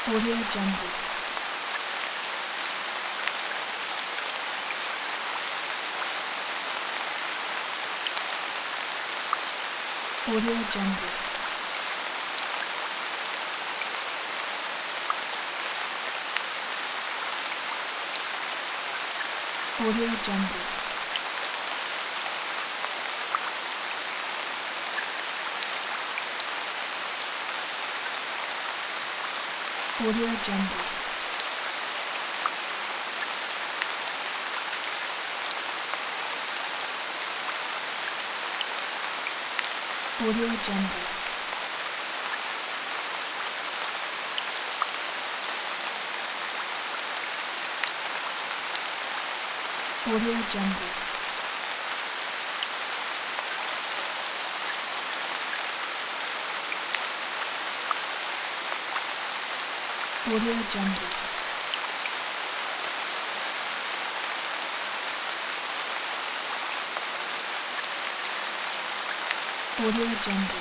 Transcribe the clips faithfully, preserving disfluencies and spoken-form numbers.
Audio Jungle. Audio Jungle. Audio Jungle. Audio Jungle. Audio Jungle. Audio Jungle. Audio Jungle. Audio Jungle.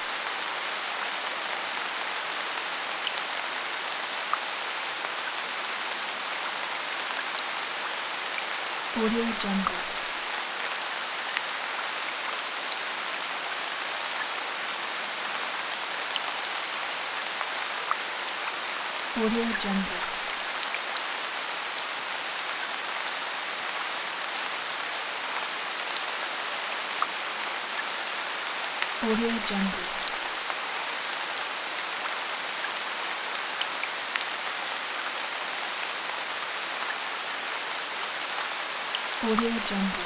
Audio Jungle. Audio Jungle. Audio Jungle. Audio Jungle.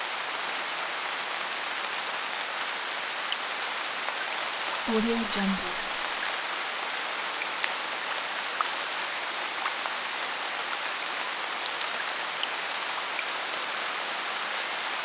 Audio Jungle.